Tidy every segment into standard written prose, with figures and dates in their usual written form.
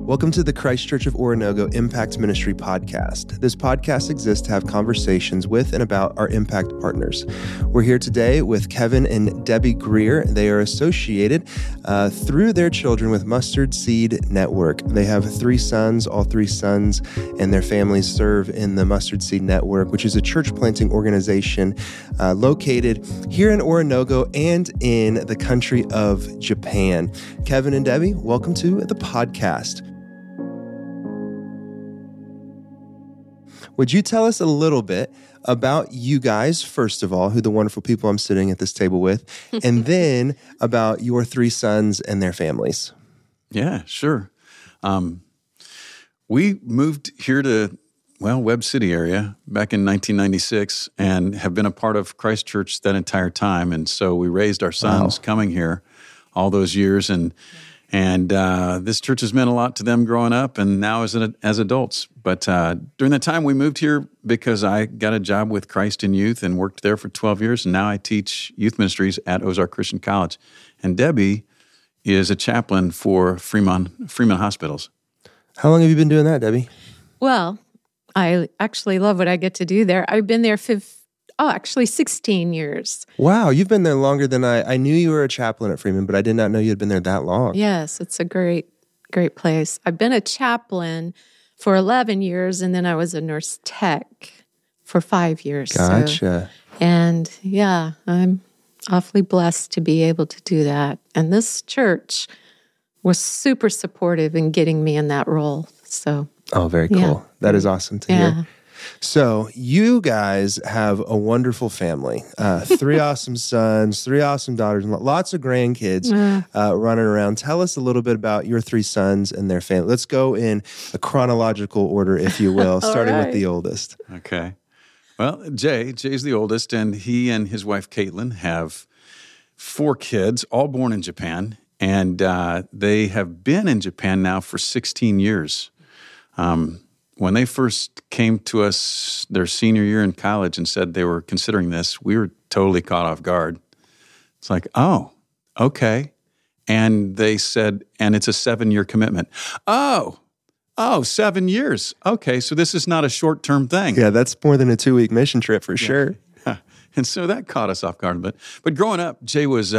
Welcome to the Christ Church of Oronogo Impact Ministry podcast. This podcast exists to have conversations with and about our impact partners. We're here today with Kevin and Debbie Greer. They are associated through their children with Mustard Seed Network. They have 3 sons. All 3 sons and their families serve in the Mustard Seed Network, which is a church planting organization located here in Oronogo and in the country of Japan. Kevin and Debbie, welcome to the podcast. Would you tell us a little bit about you guys, first of all, who the wonderful people I'm sitting at this table with, and then about your 3 sons and their families? Yeah, sure. We moved here to, Webb City area back in 1996 and have been a part of Christ Church that entire time. And so we raised our sons coming here all those years. And this church has meant a lot to them growing up and now as adults. But during that time, we moved here because I got a job with Christ in Youth and worked there for 12 years. And now I teach youth ministries at Ozark Christian College. And Debbie is a chaplain for Freeman Hospitals. How long have you been doing that, Debbie? Well, I actually love what I get to do there. I've been there 16 years. Wow, you've been there longer than I knew you were a chaplain at Freeman, but I did not know you had been there that long. Yes, it's a great place. I've been a chaplain for 11 years, and then I was a nurse tech for 5 years. Gotcha. And yeah, I'm awfully blessed to be able to do that. And this church was super supportive in getting me in that role. So. Oh, very cool. Yeah. That is awesome to hear. So you guys have a wonderful family, 3 awesome sons, 3 awesome daughters, and lots of grandkids running around. Tell us a little bit about your 3 sons and their family. Let's go in a chronological order, if you will, starting with the oldest. Okay. Well, Jay's the oldest, and he and his wife, Caitlin, have 4 kids, all born in Japan, and they have been in Japan now for 16 years. When they first came to us their senior year in college and said they were considering this, we were totally caught off guard. It's like, oh, okay. And they said, and it's a 7-year commitment. Oh, 7 years. Okay, so this is not a short-term thing. Yeah, that's more than a 2-week mission trip for sure. Yeah. And so that caught us off guard. But growing up, Jay was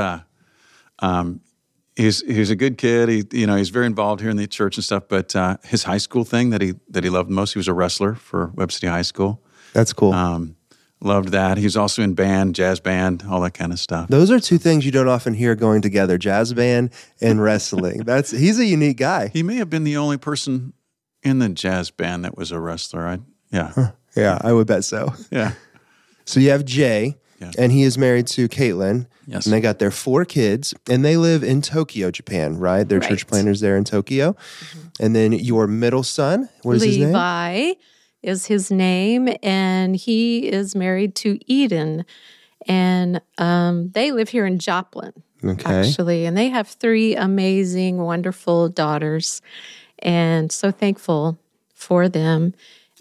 He's a good kid. He's very involved here in the church and stuff. But his high school thing that he loved most, he was a wrestler for Webb City High School. That's cool. Loved that. He was also in band, jazz band, all that kind of stuff. Those are 2 things you don't often hear going together: jazz band and wrestling. He's a unique guy. He may have been the only person in the jazz band that was a wrestler. Yeah, I would bet so. Yeah. So you have Jay. Yeah. And he is married to Caitlin. Yes. And they got their 4 kids, and they live in Tokyo, Japan, right? They're church planners there in Tokyo. Mm-hmm. And then your middle son, what is his name? Levi is his name, and he is married to Eden. And they live here in Joplin, actually. And they have 3 amazing, wonderful daughters, and so thankful for them.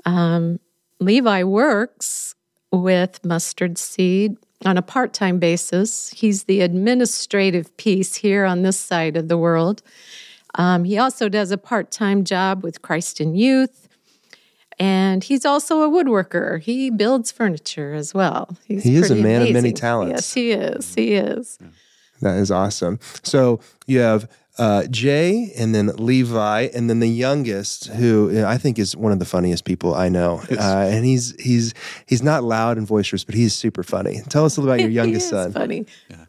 Levi works with Mustard Seed on a part-time basis. He's the administrative piece here on this side of the world. He also does a part-time job with Christ in Youth, and he's also a woodworker. He builds furniture as well. He is a man of many talents. Yes, he is. He is. That is awesome. So you have Jay, and then Levi, and then the youngest, who I think is one of the funniest people I know. And he's not loud and boisterous, but he's super funny. Tell us a little about your youngest son. Funny. Yeah.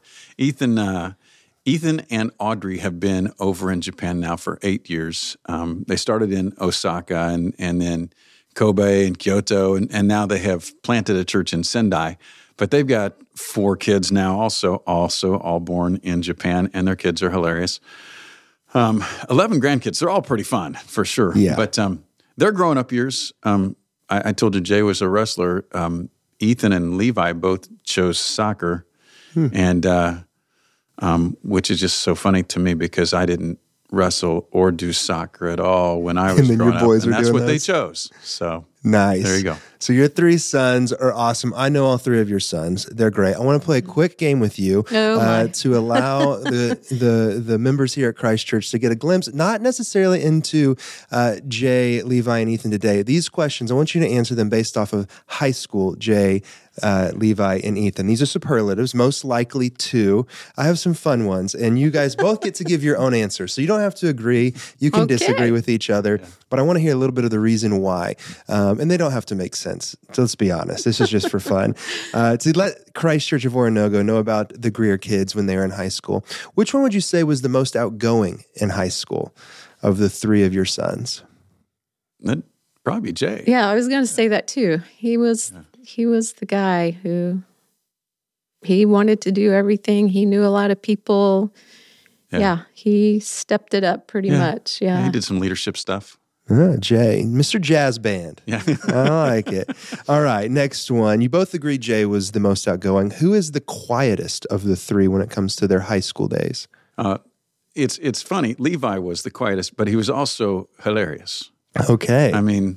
Ethan and Audrey have been over in Japan now for 8 years. They started in Osaka and then Kobe and Kyoto, and now they have planted a church in Sendai. But they've got 4 kids now, also all born in Japan, and their kids are hilarious. 11 grandkids. They're all pretty fun, for sure. Yeah. But their growing up years, I told you Jay was a wrestler. Ethan and Levi both chose soccer, and which is just so funny to me because I didn't wrestle or do soccer at all when I was growing up. And that's what they chose. So nice. There you go. So your 3 sons are awesome. I know all 3 of your sons. They're great. I want to play a quick game with you to allow the members here at Christ Church to get a glimpse, not necessarily into Jay, Levi, and Ethan today. These questions, I want you to answer them based off of high school, Jay, Levi, and Ethan. These are superlatives, most likely to. I have some fun ones, and you guys both get to give your own answer. So you don't have to agree. You can disagree with each other, but I want to hear a little bit of the reason why. And they don't have to make sense. So let's be honest. This is just for fun. To let Christ Church of Oronogo know about the Greer kids when they were in high school. Which one would you say was the most outgoing in high school of the 3 of your sons? That'd probably be Jay. Yeah, I was going to say that too. He was the guy who he wanted to do everything. He knew a lot of people. Yeah, he stepped it up pretty much. Yeah, he did some leadership stuff. Jay, Mr. Jazz Band. Yeah. I like it. All right, next one. You both agree Jay was the most outgoing. Who is the quietest of the 3 when it comes to their high school days? It's funny. Levi was the quietest, but he was also hilarious. Okay. I mean,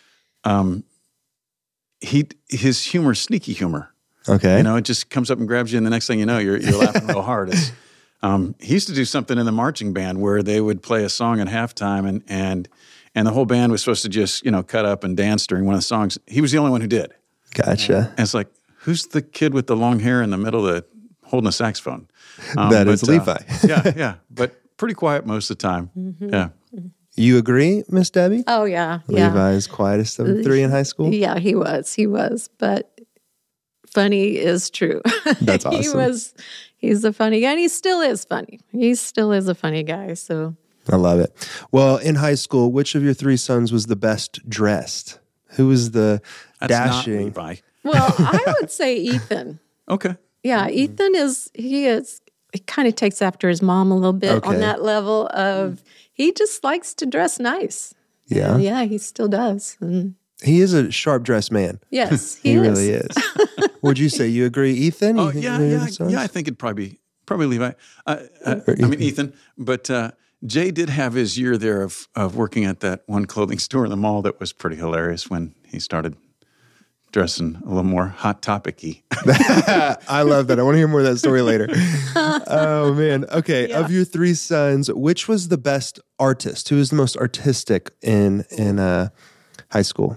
his humor, sneaky humor. Okay. You know, it just comes up and grabs you, and the next thing you know, you're laughing real hard. He used to do something in the marching band where they would play a song at halftime, and the whole band was supposed to just, cut up and dance during one of the songs. He was the only one who did. Gotcha. And it's like, who's the kid with the long hair in the middle of holding a saxophone? That is Levi. Yeah. But pretty quiet most of the time. Mm-hmm. Yeah. You agree, Miss Debbie? Oh, yeah. Levi is quietest of the 3 in high school? Yeah, he was. But funny is true. That's awesome. He's a funny guy, and he still is funny. He still is a funny guy, so... I love it. Well, in high school, which of your 3 sons was the best dressed? Who was the dashing? That's not Levi. Well, I would say Ethan. Okay. Yeah, Ethan he kind of takes after his mom a little bit on that level of, he just likes to dress nice. Yeah. And yeah, he still does. And he is a sharp dressed man. Yes, he really is. Would you say you agree, Ethan? Oh, yeah. I think it'd probably Levi. Ethan. But Jay did have his year there of working at that one clothing store in the mall that was pretty hilarious when he started dressing a little more Hot Topic-y. I love that. I want to hear more of that story later. Oh, man. Okay, Of your 3 sons, which was the best artist? Who was the most artistic in high school?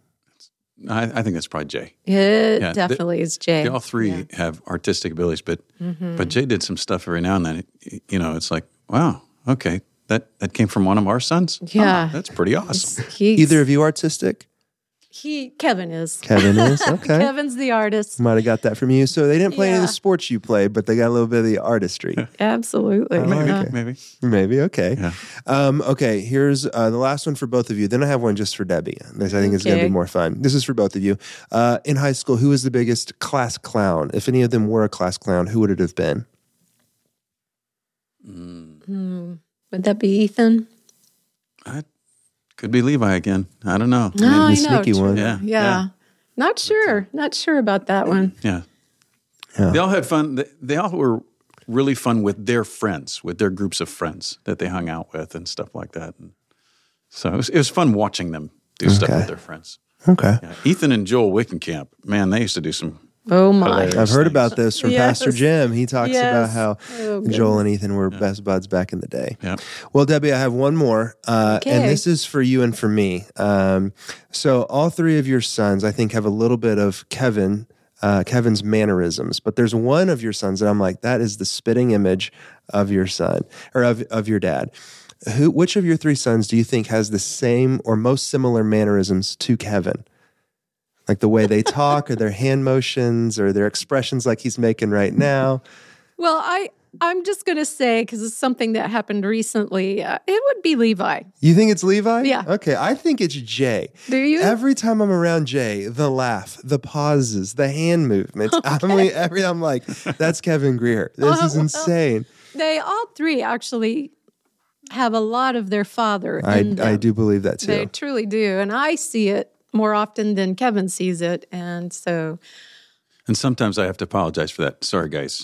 I think that's probably Jay. It definitely is Jay. They all 3 have artistic abilities, but Jay did some stuff every now and then. It's like, wow, okay, that came from one of our sons? Yeah. Oh, that's pretty awesome. Either of you artistic? Kevin is. Kevin is? Okay. Kevin's the artist. Might have got that from you. So they didn't play any of the sports you played, but they got a little bit of the artistry. Absolutely. Maybe. Okay. Yeah. Okay, here's the last one for both of you. Then I have one just for Debbie. This I think is going to be more fun. This is for both of you. In high school, who was the biggest class clown? If any of them were a class clown, who would it have been? Would that be Ethan? Could be Levi again. I don't know. No, the sneaky one. Yeah. Not sure. Not sure about that one. Yeah. They all had fun. They all were really fun with their friends, with their groups of friends that they hung out with and stuff like that. And so it was fun watching them do stuff with their friends. Okay. Yeah. Ethan and Joel Wickenkamp, man, they used to do some. Oh my! I've heard about this from Pastor Jim. He talks about how Joel and Ethan were best buds back in the day. Yeah. Well, Debbie, I have one more, and this is for you and for me. So all 3 of your sons, I think, have a little bit of Kevin's mannerisms, but there's one of your sons that I'm like, that is the spitting image of your son or of your dad. Which of your 3 sons do you think has the same or most similar mannerisms to Kevin? Like the way they talk or their hand motions or their expressions like he's making right now? Well, I'm just going to say, because it's something that happened recently, it would be Levi. You think it's Levi? Yeah. Okay, I think it's Jay. Do you? Every time I'm around Jay, the laugh, the pauses, the hand movements, I'm like, that's Kevin Greer. This is insane. They all 3 actually have a lot of their father in them. I do believe that too. They truly do. And I see it more often than Kevin sees it. And so And sometimes I have to apologize for that. Sorry, guys.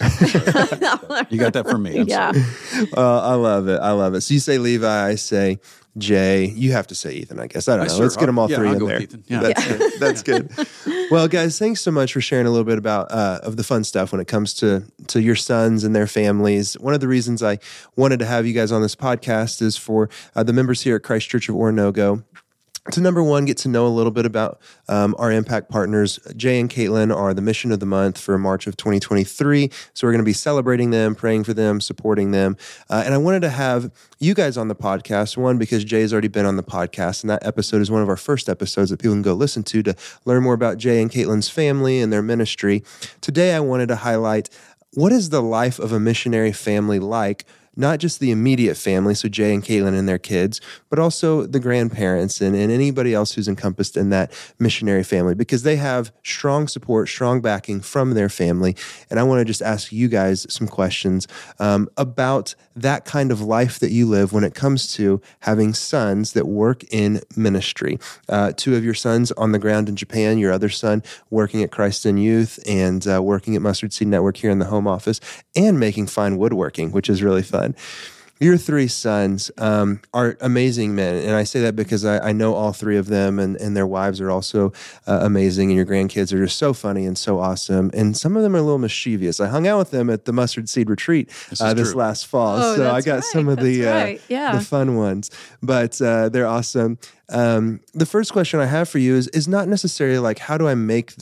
You got that from me. Yeah. I love it. I love it. So you say Levi, I say Jay. You have to say Ethan, I guess. I don't know. Sure. Let's get them all three in there. Yeah. That's good. Well, guys, thanks so much for sharing a little bit about of the fun stuff when it comes to your sons and their families. One of the reasons I wanted to have you guys on this podcast is for the members here at Christ Church of Oronogo to, number one, get to know a little bit about our impact partners. Jay and Caitlin are the mission of the month for March of 2023. So we're going to be celebrating them, praying for them, supporting them. And I wanted to have you guys on the podcast, one, because Jay's already been on the podcast, and that episode is one of our first episodes that people can go listen to learn more about Jay and Caitlin's family and their ministry. Today, I wanted to highlight what is the life of a missionary family like, not just the immediate family, so Jay and Caitlin and their kids, but also the grandparents and anybody else who's encompassed in that missionary family, because they have strong support, strong backing from their family. And I want to just ask you guys some questions about that kind of life that you live when it comes to having sons that work in ministry. Two of your sons on the ground in Japan, your other son working at Christ in Youth and working at Mustard Seed Network here in the home office and making fine woodworking, which is really fun. Your three sons are amazing men, and I say that because I know all three of them, and their wives are also amazing, and your grandkids are just so funny and so awesome, and some of them are a little mischievous. I hung out with them at the Mustard Seed Retreat this last fall, so I got some of the fun ones, but they're awesome. The first question I have for you is not necessarily like, how do I make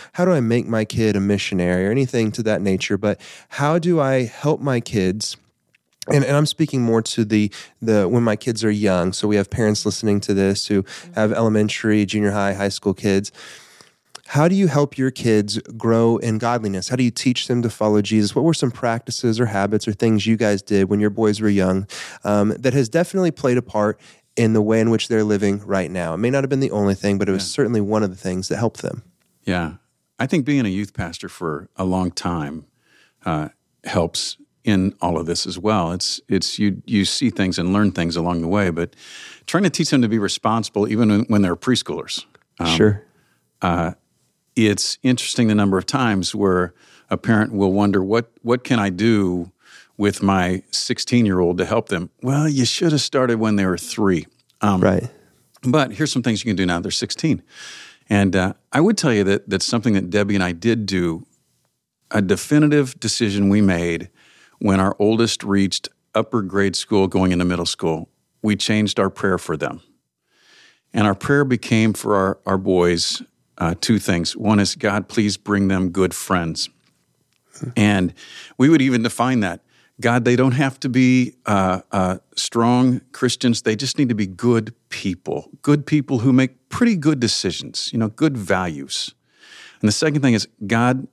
my kid a missionary or anything to that nature, but how do I help my kids? And I'm speaking more to the when my kids are young. So we have parents listening to this who have elementary, junior high, high school kids. How do you help your kids grow in godliness? How do you teach them to follow Jesus? What were some practices or habits or things you guys did when your boys were young that has definitely played a part in the way in which they're living right now? It may not have been the only thing, but it was certainly one of the things that helped them. Yeah. I think being a youth pastor for a long time helps in all of this as well. It's you see things and learn things along the way, but trying to teach them to be responsible even when they're preschoolers. Sure. It's interesting the number of times where a parent will wonder, what can I do with my 16-year-old to help them? Well, you should have started when they were 3. Right. But here's some things you can do now they're 16. And I would tell you that that's something that Debbie and I did do, a definitive decision we made when our oldest reached upper grade school going into middle school. We changed our prayer for them. And our prayer became for our boys 2 things. One is, God, please bring them good friends. And we would even define that. God, they don't have to be strong Christians. They just need to be good people who make pretty good decisions, good values. And the second thing is, God,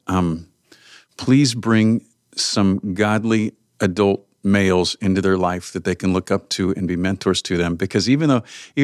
please bring some godly adult males into their life that they can look up to and be mentors to them. Because even though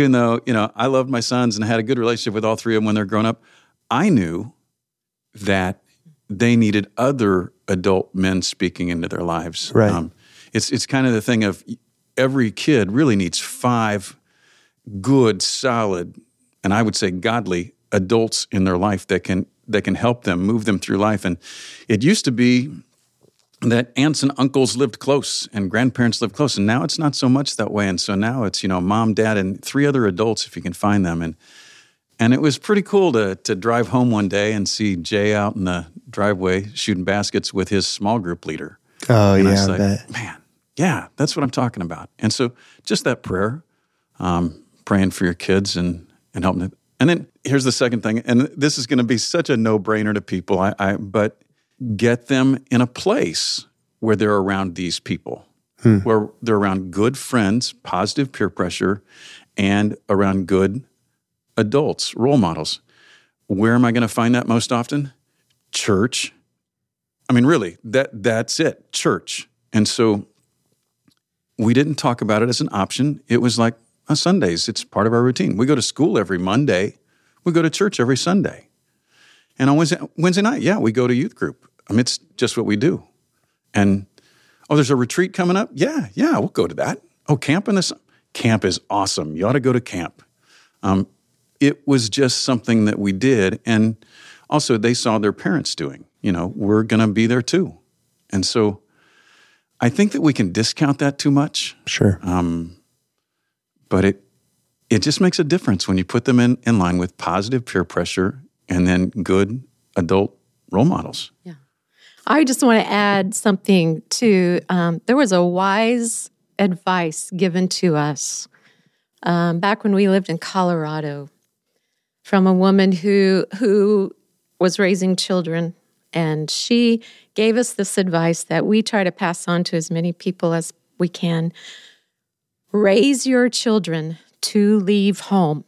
I loved my sons and I had a good relationship with all 3 of them when they're grown up, I knew that they needed other adult men speaking into their lives. Right. It's kind of the thing of every kid really needs 5 good, solid, and I would say godly adults in their life that can help them, move them through life. And it used to be that aunts and uncles lived close and grandparents lived close. And now it's not so much that way. And so now it's, mom, dad, and 3 other adults if you can find them. And it was pretty cool to drive home one day and see Jay out in the driveway shooting baskets with his small group leader. Oh, and yeah, I was like, bet. Man, yeah, that's what I'm talking about. And so just that prayer, praying for your kids and helping them. And then here's the second thing, and this is going to be such a no-brainer to people, but get them in a place where they're around these people, where they're around good friends, positive peer pressure, and around good adults, role models. Where am I going to find that most often? Church. I mean, really, that's it, church. And so we didn't talk about it as an option. It was like Sundays. It's part of our routine. We go to school every Monday. We go to church every Sunday. And on Wednesday night, we go to youth group. I mean, it's just what we do. And, there's a retreat coming up? Yeah, we'll go to that. Camp in this? Camp is awesome. You ought to go to camp. It was just something that we did. And also they saw their parents doing. we're going to be there too. And so I think that we can discount that too much. Sure. But it just makes a difference when you put them in line with positive peer pressure and then good adult role models. Yeah. I just want to add something to, there was a wise advice given to us back when we lived in Colorado from a woman who was raising children. And she gave us this advice that we try to pass on to as many people as we can. Raise your children to leave home.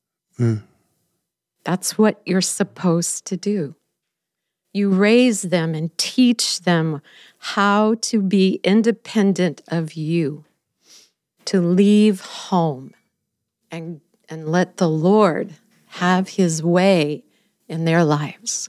That's what you're supposed to do. You raise them and teach them how to be independent of you, to leave home and let the Lord have his way in their lives.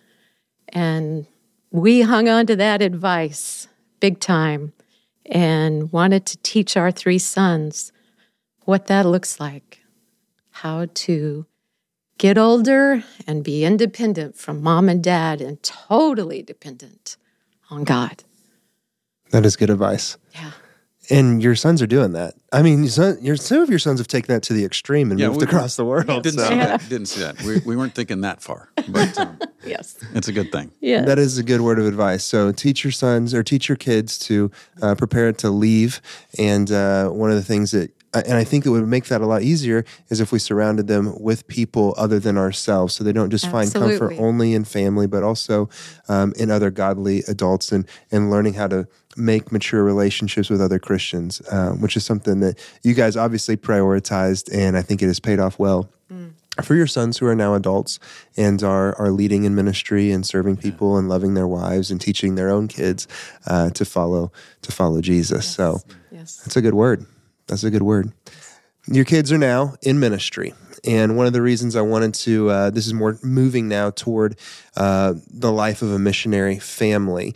And we hung on to that advice big time and wanted to teach our 3 sons what that looks like, how to get older and be independent from mom and dad and totally dependent on God. That is good advice. Yeah. And your sons are doing that. I mean, some of your sons have taken that to the extreme and moved across the world. Didn't see that. We weren't thinking that far. But yes, it's a good thing. Yeah, that is a good word of advice. So teach your sons or teach your kids to prepare to leave. And one of the things that, and I think that would make that a lot easier, is if we surrounded them with people other than ourselves, so they don't just find comfort only in family, but also in other godly adults, and learning how to make mature relationships with other Christians, which is something that you guys obviously prioritized, and I think it has paid off well. For your sons who are now adults and are leading in ministry and serving people and loving their wives and teaching their own kids to follow Jesus. Yes. So that's a good word. That's a good word. Your kids are now in ministry. And one of the reasons I wanted to, this is more moving now toward the life of a missionary family.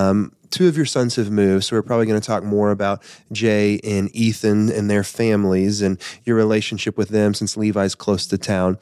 2 of your sons have moved, so we're probably going to talk more about Jay and Ethan and their families and your relationship with them, since Levi's close to town.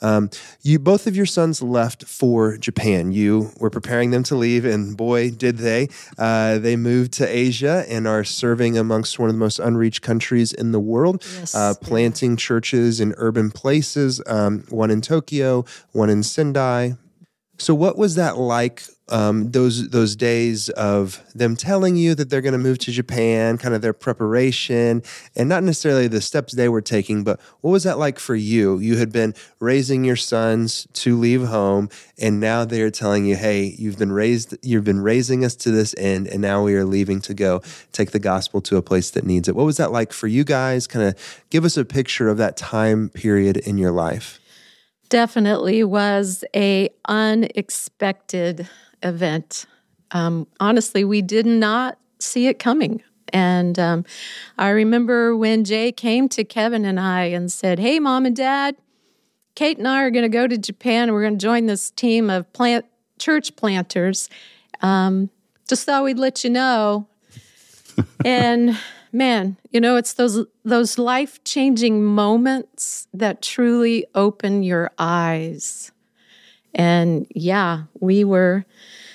Both of your sons left for Japan. You were preparing them to leave, and boy, did they. They moved to Asia and are serving amongst one of the most unreached countries in the world, planting churches in urban places, one in Tokyo, one in Sendai. So what was that like, those days of them telling you that they're going to move to Japan, kind of their preparation, and not necessarily the steps they were taking, but what was that like for you? You had been raising your sons to leave home, and now they're telling you, hey, you've been raising us to this end, and now we are leaving to go take the gospel to a place that needs it. What was that like for you guys? Kind of give us a picture of that time period in your life. Definitely was a unexpected event. Honestly, we did not see it coming. And I remember when Jay came to Kevin and I and said, hey, Mom and Dad, Kate and I are going to go to Japan, and we're going to join this team of church planters. Just thought we'd let you know. And man, it's those life-changing moments that truly open your eyes. And yeah, we were,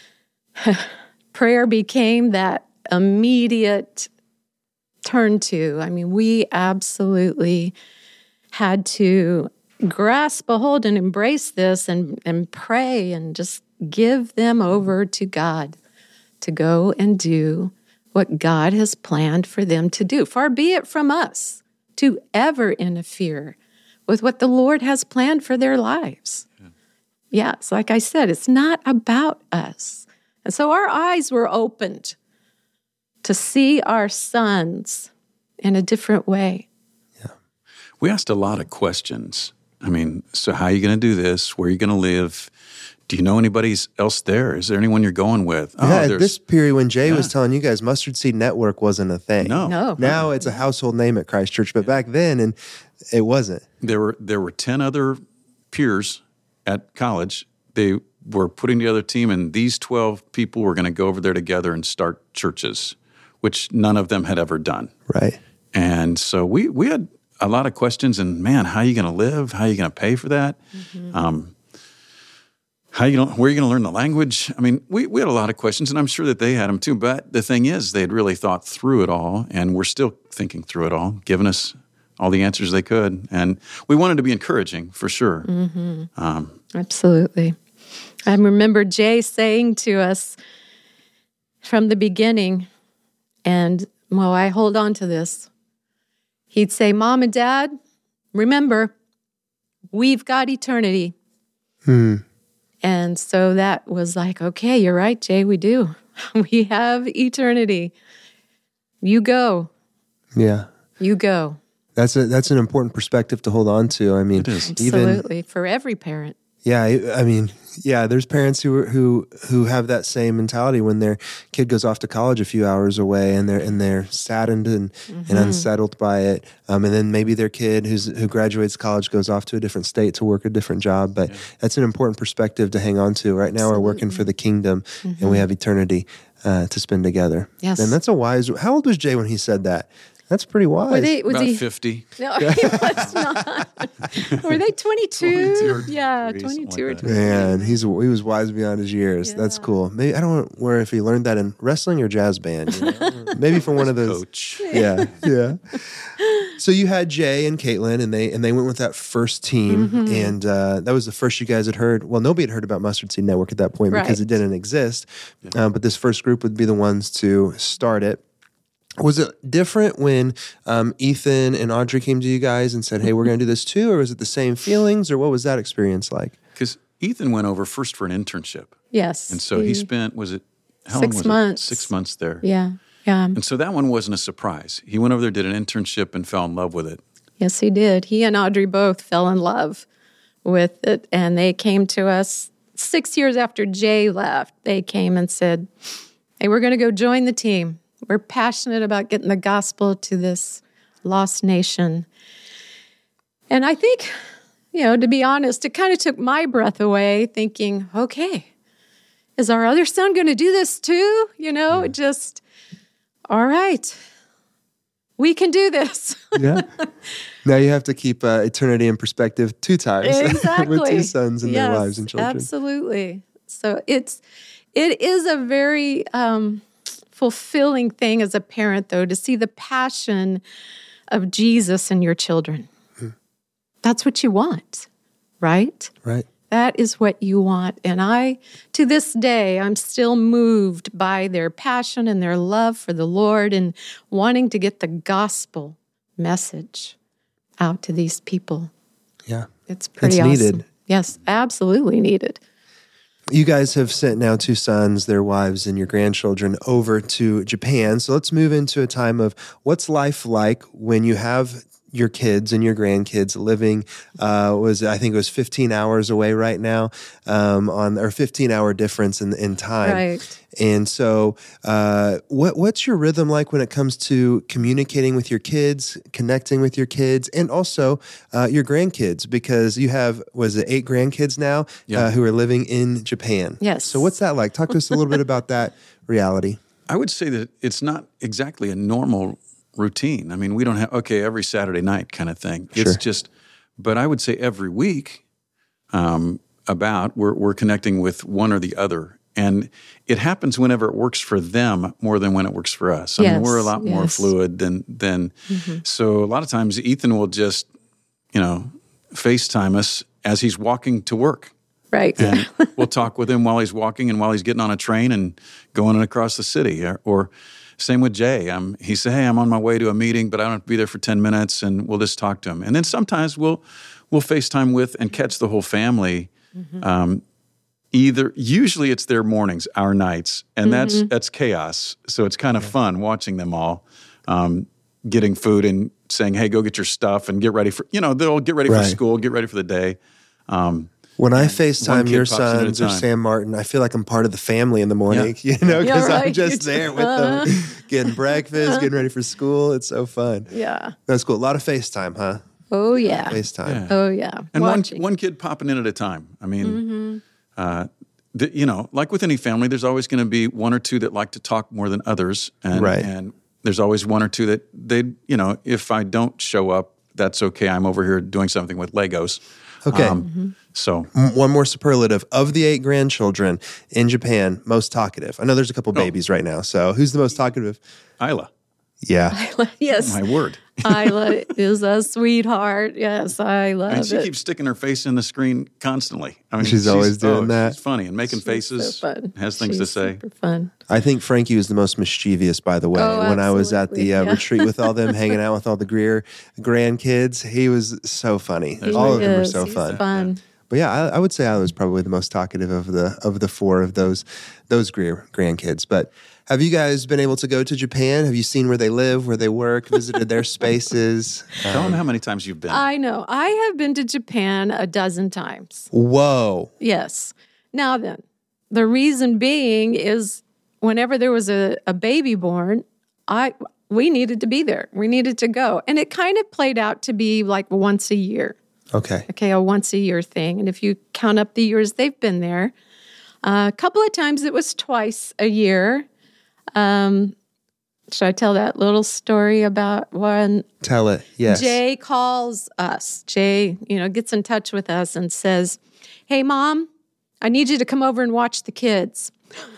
prayer became that immediate turn to. I mean, we absolutely had to grasp a hold and embrace this and pray and just give them over to God to go and do what God has planned for them to do. Far be it from us to ever interfere with what the Lord has planned for their lives. Yeah, it's like I said, it's not about us. And so our eyes were opened to see our sons in a different way. Yeah. We asked a lot of questions. I mean, so how are you going to do this? Where are you going to live? Do you know anybody else there? Is there anyone you're going with? At this period when Jay was telling you guys, Mustard Seed Network wasn't a thing. No. Now it's a household name at Christ Church, but back then, and it wasn't. There were 10 other peers at college. They were putting together a team, and these 12 people were going to go over there together and start churches, which none of them had ever done. Right. And so we had a lot of questions, and man, how are you going to live? How are you going to pay for that? Mm-hmm. where are you going to learn the language? I mean, we had a lot of questions, and I'm sure that they had them too. But the thing is, they had really thought through it all, and we're still thinking through it all, giving us all the answers they could. And we wanted to be encouraging, for sure. Absolutely. I remember Jay saying to us from the beginning, and, well, I hold on to this. He'd say, Mom and Dad, remember, we've got eternity. And so that was like, okay, you're right, Jay, we do. We have eternity. You go. Yeah. You go. That's an important perspective to hold on to. I mean, it is. Absolutely, for every parent. Yeah, I mean, there's parents who have that same mentality when their kid goes off to college a few hours away, and they're saddened and unsettled by it. And then maybe their kid who graduates college goes off to a different state to work a different job. But that's an important perspective to hang on to. Right now, we're working for the kingdom, and we have eternity to spend together. Yes, and that's a wise. How old was Jay when he said that? That's pretty wise. Was he 50? No, he was not. Were they 22? Yeah, 22 or 23. Man, he was wise beyond his years. Yeah. That's cool. Maybe I don't know where if he learned that in wrestling or jazz band. You know? Maybe from one of those. Coach. Yeah. So you had Jay and Caitlin, and they went with that first team, and that was the first you guys had heard. Well, nobody had heard about Mustard Seed Network at that point because it didn't exist. But this first group would be the ones to start it. Was it different when Ethan and Audrey came to you guys and said, hey, we're going to do this too? Or was it the same feelings? Or what was that experience like? Because Ethan went over first for an internship. Yes. And so he spent, how long was it? 6 months. 6 months there. Yeah. And so that one wasn't a surprise. He went over there, did an internship, and fell in love with it. Yes, he did. He and Audrey both fell in love with it. And they came to us 6 years after Jay left. They came and said, hey, we're going to go join the team. We're passionate about getting the gospel to this lost nation. And I think, to be honest, it kind of took my breath away thinking, okay, is our other son going to do this too? It just, all right, we can do this. Yeah. Now you have to keep eternity in perspective 2 times. Exactly. With 2 sons and their wives and children. Absolutely. So it is a very fulfilling thing as a parent, though, to see the passion of Jesus in your children. That's what you want, right? Right. That is what you want. And to this day, I'm still moved by their passion and their love for the Lord and wanting to get the gospel message out to these people. Yeah. It's pretty awesome. Needed. Yes, absolutely needed. You guys have sent now 2 sons, their wives, and your grandchildren over to Japan. So let's move into a time of what's life like when you have your kids and your grandkids living, I think it was 15 hours away right now, or 15-hour difference in time. Right. And so what's your rhythm like when it comes to communicating with your kids, connecting with your kids, and also your grandkids? Because you have, 8 grandkids now who are living in Japan. Yes. So what's that like? Talk to us a little bit about that reality. I would say that it's not exactly a normal routine. I mean, we don't have, every Saturday night kind of thing. Sure. It's just, but I would say every week we're connecting with one or the other. And it happens whenever it works for them more than when it works for us. I mean, we're a lot more fluid than so a lot of times Ethan will just, FaceTime us as he's walking to work. Right. And we'll talk with him while he's walking and while he's getting on a train and going across the city. Or same with Jay. He said, hey, I'm on my way to a meeting, but I don't have to be there for 10 minutes, and we'll just talk to him. And then sometimes we'll FaceTime with and catch the whole family. Usually it's their mornings, our nights, and that's chaos. So it's kind of fun watching them all getting food and saying, hey, go get your stuff and get ready for, they'll get ready for school, get ready for the day. When I FaceTime your sons or Sam Martin, I feel like I'm part of the family in the morning, because I'm just there with them, getting breakfast, getting ready for school. It's so fun. Yeah. That's cool. A lot of FaceTime, huh? Oh, yeah. FaceTime. Yeah. Oh, yeah. And one kid popping in at a time. I mean, like with any family, there's always going to be 1 or 2 that like to talk more than others. And there's always 1 or 2 that if I don't show up, that's okay. I'm over here doing something with Legos. Okay. So one more superlative of the 8 grandchildren in Japan, most talkative. I know there's a couple babies right now. So who's the most talkative? Isla. Yeah. Isla, yes. My word. Isla is a sweetheart. Yes, I love it. And she keeps sticking her face in the screen constantly. I mean, she's always doing that. She's funny and making faces. So fun. Has things to say. Super fun. I think Frankie was the most mischievous, by the way. When I was at the retreat with all them, hanging out with all the Greer grandkids, he was so funny. All of them were so fun. But yeah, I would say I was probably the most talkative of the 4 of those Greer grandkids. But have you guys been able to go to Japan? Have you seen where they live, where they work, visited their spaces? Tell them how many times you've been. I know. I have been to Japan a dozen times. Whoa. Yes. Now then, the reason being is whenever there was a baby born, we needed to be there. We needed to go. And it kind of played out to be like once a year. Okay, a once a year thing. And if you count up the years they've been there, a couple of times it was twice a year. Should I tell that little story about when? Tell it, yes. Jay calls us. Jay, gets in touch with us and says, "Hey, Mom, I need you to come over and watch the kids."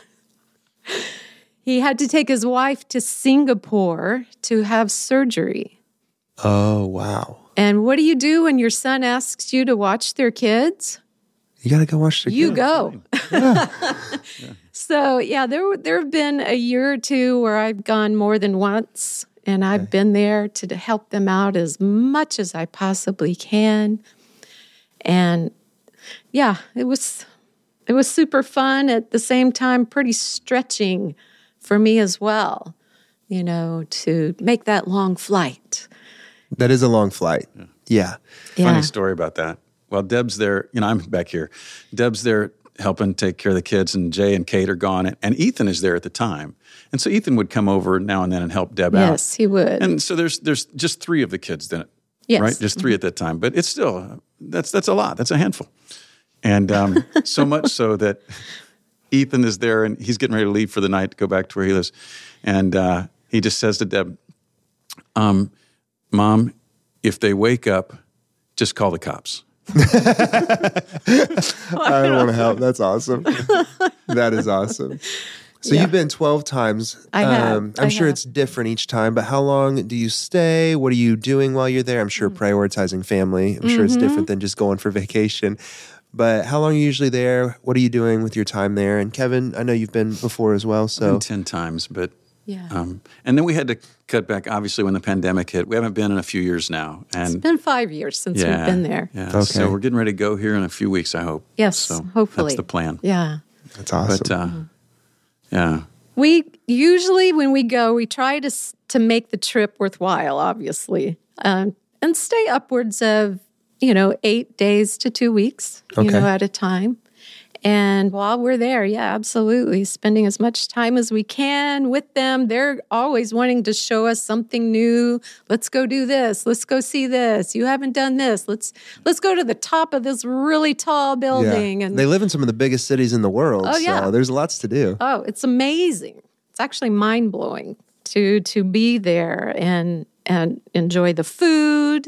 He had to take his wife to Singapore to have surgery. Oh, wow. And what do you do when your son asks you to watch their kids? You got to go watch their kids. You go. Yeah. So, there have been a year or two where I've gone more than once, and I've been there to help them out as much as I possibly can. And, yeah, it was super fun. At the same time, pretty stretching for me as well, to make that long flight. That is a long flight. Yeah. Funny story about that. Well, Deb's there. I'm back here. Deb's there helping take care of the kids, and Jay and Kate are gone, and Ethan is there at the time. And so Ethan would come over now and then and help Deb out. Yes, he would. And so there's just 3 of the kids then, right? Just 3 at that time. But it's still, that's a lot. That's a handful. And so much so that Ethan is there, and he's getting ready to leave for the night to go back to where he lives. And he just says to Deb, Mom, if they wake up, just call the cops. I don't want to help. That's awesome. That is awesome. So you've been 12 times. I have. I'm sure it's different each time, but how long do you stay? What are you doing while you're there? I'm sure prioritizing family. I'm sure it's different than just going for vacation. But how long are you usually there? What are you doing with your time there? And Kevin, I know you've been before as well. So I've been 10 times, but and then we had to cut back, obviously, when the pandemic hit. We haven't been in a few years now. And it's been 5 years since we've been there. Yeah. Okay. So we're getting ready to go here in a few weeks, I hope. Yes, so hopefully. That's the plan. Yeah. That's awesome. But, we usually, when we go, we try to make the trip worthwhile, obviously, and stay upwards of, 8 days to 2 weeks, at a time. And while we're there, absolutely, spending as much time as we can with them. They're always wanting to show us something new. Let's go do this. Let's go see this. You haven't done this. Let's go to the top of this really tall building. Yeah. And they live in some of the biggest cities in the world. Oh, yeah. So there's lots to do. Oh, it's amazing. It's actually mind-blowing to be there and enjoy the food,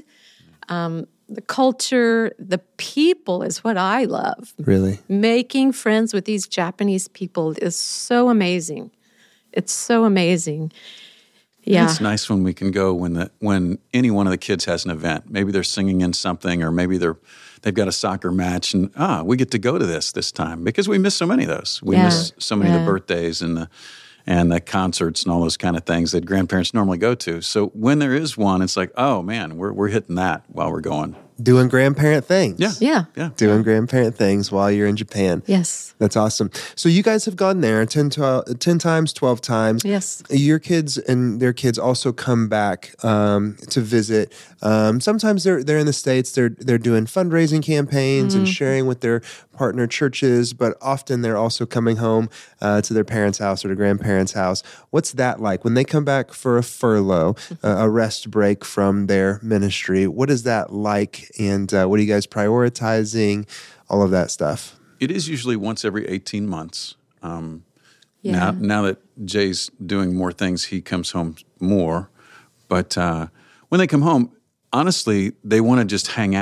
the culture, the people is what I love. Really? Making friends with these Japanese people is so amazing. It's so amazing. Yeah. It's nice when we can go when any one of the kids has an event. Maybe they're singing in something, or maybe they've got a soccer match, and we get to go to this time because we miss so many of those. We miss so many of the birthdays and the concerts and all those kind of things that grandparents normally go to. So when there is one, it's like, oh man, we're hitting that while we're going. Doing grandparent things. Yeah. Doing grandparent things while you're in Japan. Yes. That's awesome. So you guys have gone there 10 times, 12 times. Yes. Your kids and their kids also come back to visit. Sometimes they're in the States. They're doing fundraising campaigns and sharing with their partner churches, but often they're also coming home to their parents' house or their grandparents' house. What's that like when they come back for a furlough, a rest break from their ministry? What is that like? And what are you guys prioritizing? All of that stuff. It is usually once every 18 months. Now that Jay's doing more things, he comes home more. But when they come home, honestly, they want to just hang out.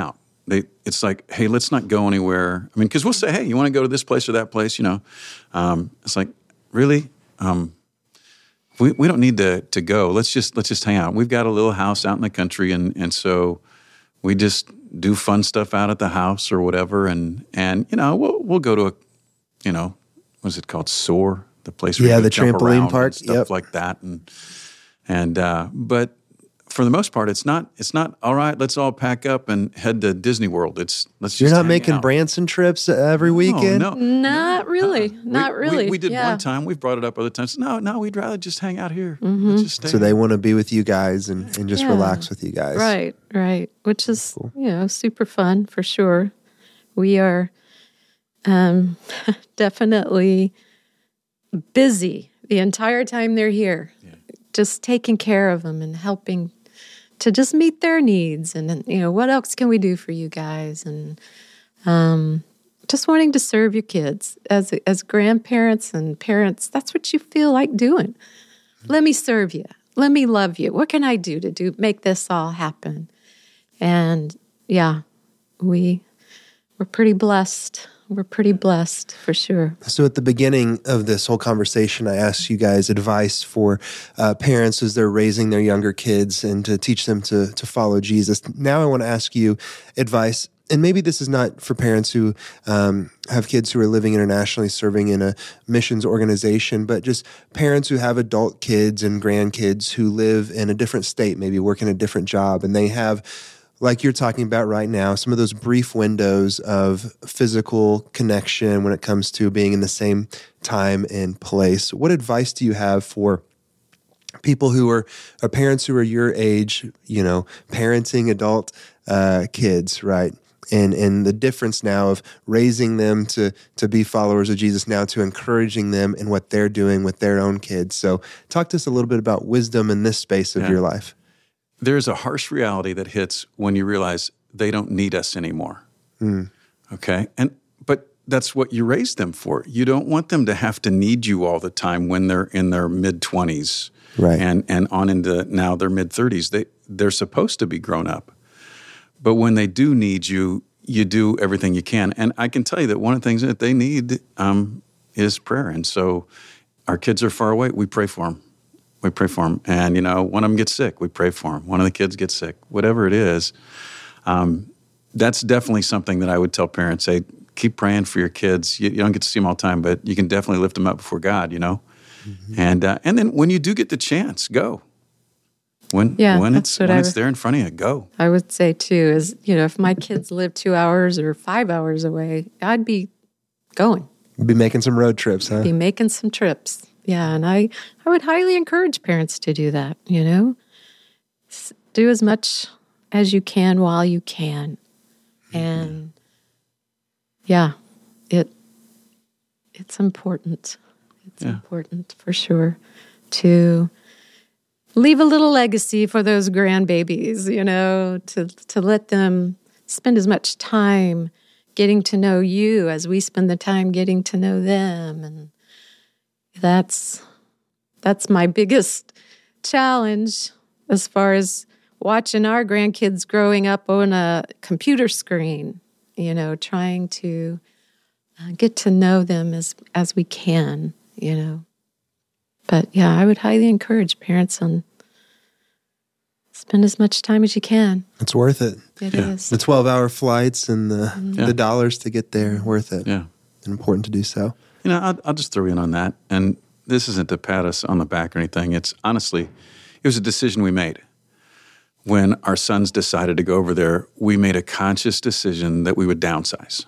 It's like, hey, let's not go anywhere. I mean, because we'll say, hey, you want to go to this place or that place, It's like, really? We don't need to go. Let's just hang out. We've got a little house out in the country, and so we just do fun stuff out at the house or whatever, and we'll go to what's it called, SOAR, the place where you the trampoline park, stuff like that, and but for the most part, it's not all right. Let's all pack up and head to Disney World. Let's just. You're not making Branson trips every weekend. No, not really, not really. We did one time. We've brought it up other times. No, we'd rather just hang out here. Let's just stay. So they want to be with you guys and just relax with you guys. Right. Which is super fun for sure. We are definitely busy the entire time they're here, just taking care of them and helping to just meet their needs. And, what else can we do for you guys? And just wanting to serve your kids as grandparents and parents. That's what you feel like doing. Let me serve you. Let me love you. What can I do to make this all happen? And we're pretty blessed. We're pretty blessed for sure. So at the beginning of this whole conversation, I asked you guys advice for parents as they're raising their younger kids and to teach them to follow Jesus. Now I want to ask you advice, and maybe this is not for parents who have kids who are living internationally, serving in a missions organization, but just parents who have adult kids and grandkids who live in a different state, maybe working a different job, and they have, like you're talking about right now, some of those brief windows of physical connection when it comes to being in the same time and place. What advice do you have for people who are parents who are your age, parenting adult kids, right? And the difference now of raising them to be followers of Jesus, now to encouraging them in what they're doing with their own kids. So talk to us a little bit about wisdom in this space of your life. There's a harsh reality that hits when you realize they don't need us anymore. Okay? But that's what you raised them for. You don't want them to have to need you all the time when they're in their mid-20s and on into now their mid-30s. They're supposed to be grown up. But when they do need you, you do everything you can. And I can tell you that one of the things that they need is prayer. And so our kids are far away. We pray for them. We pray for them. And, one of them gets sick, we pray for them. One of the kids gets sick, whatever it is. That's definitely something that I would tell parents, hey, keep praying for your kids. You don't get to see them all the time, but you can definitely lift them up before God, Mm-hmm. And then when you do get the chance, go. When it's there in front of you, go. I would say, too, is, if my kids live 2 hours or 5 hours away, I'd be going. Be making some road trips, huh? Be making some trips. Yeah, and I would highly encourage parents to do that, Do as much as you can while you can. And, it's important. It's important for sure to leave a little legacy for those grandbabies, to let them spend as much time getting to know you as we spend the time getting to know them. And that's my biggest challenge as far as watching our grandkids growing up on a computer screen, trying to get to know them as we can, But I would highly encourage parents on spend as much time as you can. It's worth it. It is. The 12-hour flights and the dollars to get there, worth it. Yeah. Important to do so. I'll just throw in on that. And this isn't to pat us on the back or anything. It's honestly, it was a decision we made. When our sons decided to go over there, we made a conscious decision that we would downsize.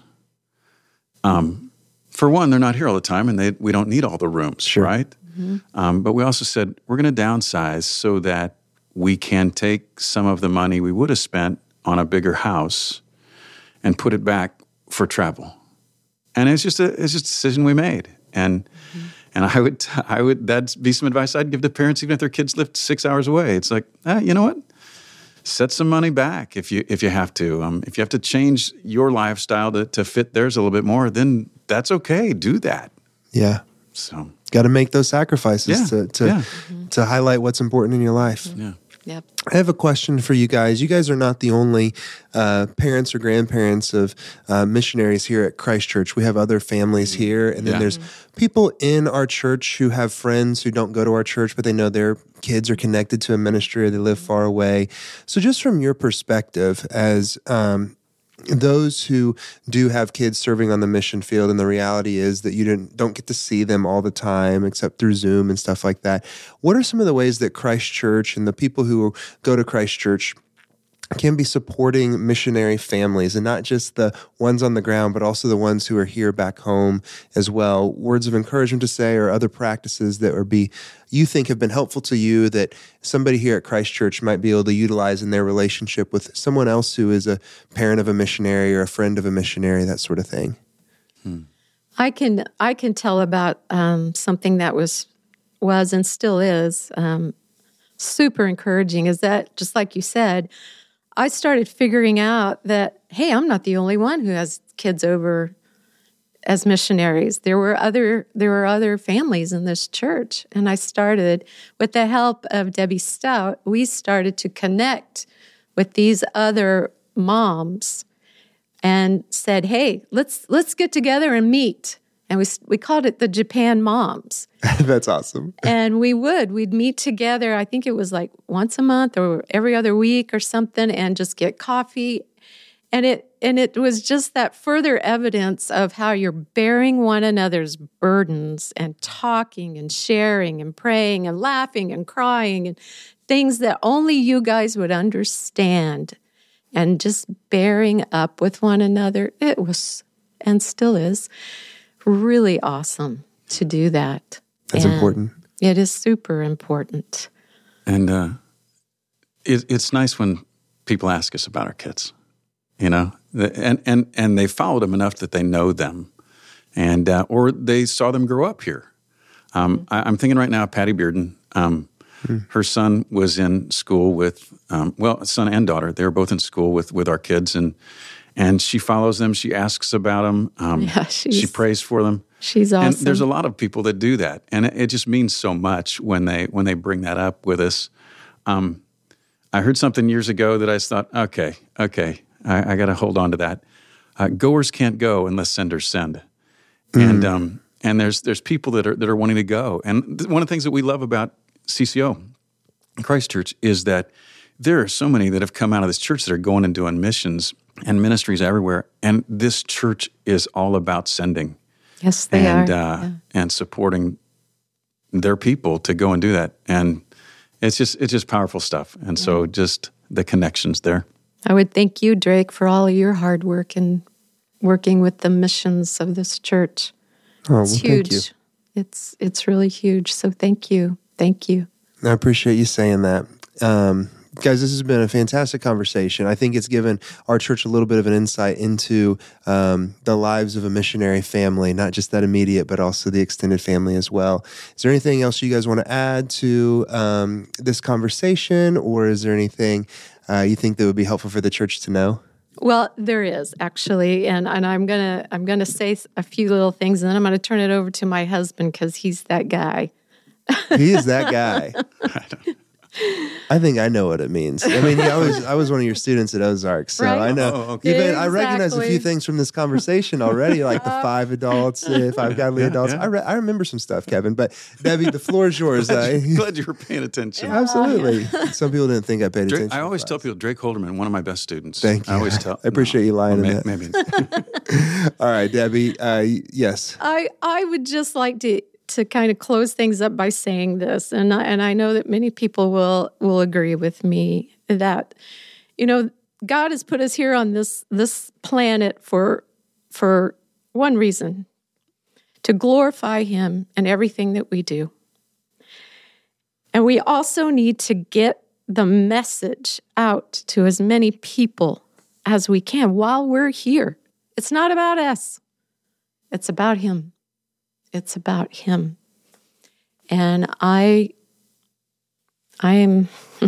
For one, they're not here all the time, and we don't need all the rooms, right? Mm-hmm. But we also said, we're going to downsize so that we can take some of the money we would have spent on a bigger house and put it back for travel. And it's just a decision we made. And I would that'd be some advice I'd give to parents, even if their kids live 6 hours away. It's like, you know what? Set some money back if you have to. If you have to change your lifestyle to fit theirs a little bit more, then that's okay. Do that. Yeah. So got to make those sacrifices to highlight what's important in your life. Yeah. Yep. I have a question for you guys. You guys are not the only parents or grandparents of missionaries here at Christ Church. We have other families here, and then there's people in our church who have friends who don't go to our church, but they know their kids are connected to a ministry or they live far away. So just from your perspective as those who do have kids serving on the mission field, and the reality is that you don't get to see them all the time except through Zoom and stuff like that. What are some of the ways that Christ Church and the people who go to Christ Church can be supporting missionary families, and not just the ones on the ground, but also the ones who are here back home as well? Words of encouragement to say, or other practices that you think have been helpful to you that somebody here at Christ Church might be able to utilize in their relationship with someone else who is a parent of a missionary or a friend of a missionary, that sort of thing? I can tell about something that was and still is super encouraging. Is that, just like you said, I started figuring out that, hey, I'm not the only one who has kids over as missionaries. There were other families in this church, and I started, with the help of Debbie Stout, we started to connect with these other moms and said, hey, let's get together and meet. And we called it the Japan Moms. That's awesome. And we'd meet together. I think it was like once a month or every other week or something, and just get coffee. And it was just that further evidence of how you're bearing one another's burdens and talking and sharing and praying and laughing and crying and things that only you guys would understand, and just bearing up with one another. It was, and still is, really awesome to do that. That's important. It is super important. And it's nice when people ask us about our kids, and they followed them enough that they know them, and or they saw them grow up here. I'm thinking right now of Patty Bearden. Her son was in school with, son and daughter. They were both in school with our kids, and she follows them. She asks about them. She prays for them. She's awesome. And there's a lot of people that do that, and it just means so much when they bring that up with us. I heard something years ago that I thought, okay, I got to hold on to that. Goers can't go unless senders send, and there's people that are wanting to go. And one of the things that we love about CCO, Christ Church, is that there are so many that have come out of this church that are going and doing missions and ministries everywhere. And this church is all about sending. Yes, they are. And supporting their people to go and do that. And it's just powerful stuff. And so just the connections there. I would thank you, Drake, for all of your hard work and working with the missions of this church. It's huge. Thank you. It's really huge. So thank you. Thank you. I appreciate you saying that. Guys, this has been a fantastic conversation. I think it's given our church a little bit of an insight into the lives of a missionary family, not just that immediate, but also the extended family as well. Is there anything else you guys want to add to this conversation, or is there anything you think that would be helpful for the church to know? Well, there is actually, and I'm gonna say a few little things, and then I'm gonna turn it over to my husband because he's that guy. He is that guy. I think I know what it means. I mean, I was one of your students at Ozarks, so right? I know. Oh, okay. Even I recognize a few things from this conversation already, like the 5 adults, 5 godly adults. Yeah. I remember some stuff, Kevin. But Debbie, the floor is yours. Glad you were paying attention. Absolutely. Some people didn't think I paid attention. I always tell people, Drake Holderman, one of my best students. Thank you. I always tell. I appreciate you lying in that. Maybe. All right, Debbie. Yes. I would just like to kind of close things up by saying this, and I know that many people will agree with me that, God has put us here on this planet for one reason: to glorify Him in everything that we do. And we also need to get the message out to as many people as we can while we're here. It's not about us. It's about Him. It's about Him. And I am,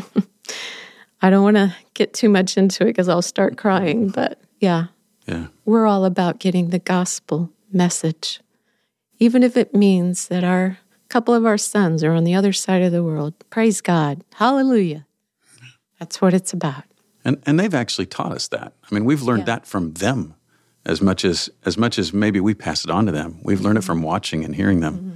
I don't want to get too much into it because I'll start crying, but yeah, we're all about getting the gospel message, even if it means that a couple of our sons are on the other side of the world. Praise God. Hallelujah. That's what it's about. And they've actually taught us that. I mean, we've learned that from them as much as maybe we pass it on to them. We've learned it from watching and hearing them.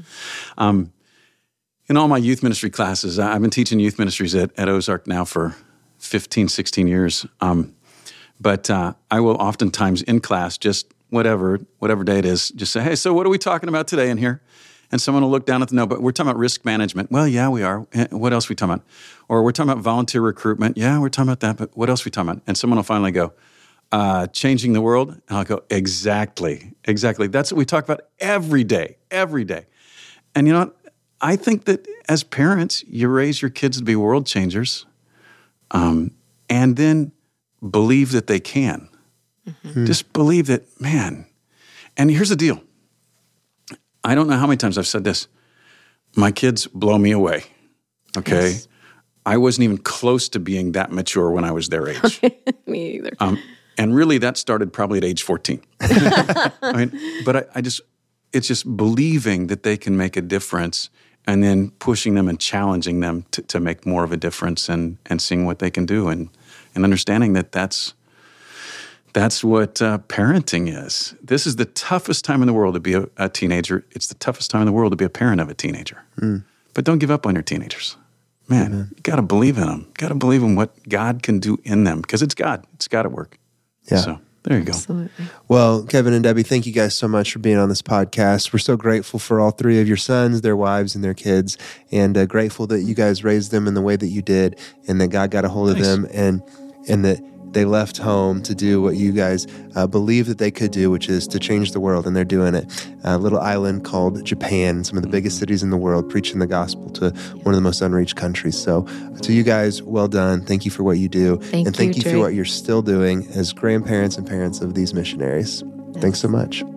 In all my youth ministry classes, I've been teaching youth ministries at Ozark now for 15, 16 years. But I will oftentimes in class, just whatever day it is, just say, hey, so what are we talking about today in here? And someone will look down at the note, but we're talking about risk management. Well, yeah, we are. What else are we talking about? Or we're talking about volunteer recruitment. Yeah, we're talking about that, but what else are we talking about? And someone will finally go, changing the world. And I'll go, exactly. That's what we talk about every day. And you know what? I think that as parents, you raise your kids to be world changers, and then believe that they can. Just believe that, man. And here's the deal. I don't know how many times I've said this. My kids blow me away, okay? Yes. I wasn't even close to being that mature when I was their age. Me either. And really that started probably at age 14. But it's just believing that they can make a difference and then pushing them and challenging them to make more of a difference and seeing what they can do and understanding that that's what parenting is. This is the toughest time in the world to be a teenager. It's the toughest time in the world to be a parent of a teenager. But don't give up on your teenagers. Man, you got to believe in them. You got to believe in what God can do in them because it's God. It's got to work. Yeah. So there you go. Absolutely. Well, Kevin and Debbie, thank you guys so much for being on this podcast. We're so grateful for all three of your sons, their wives, and their kids, and grateful that you guys raised them in the way that you did and that God got a hold of them and that they left home to do what you guys believe that they could do, which is to change the world, and they're doing it. A little island called Japan, some of the biggest cities in the world, preaching the gospel to one of the most unreached countries. So to you guys, well done. Thank you for what you do. Thank you for what you're still doing as grandparents and parents of these missionaries. Thanks so much.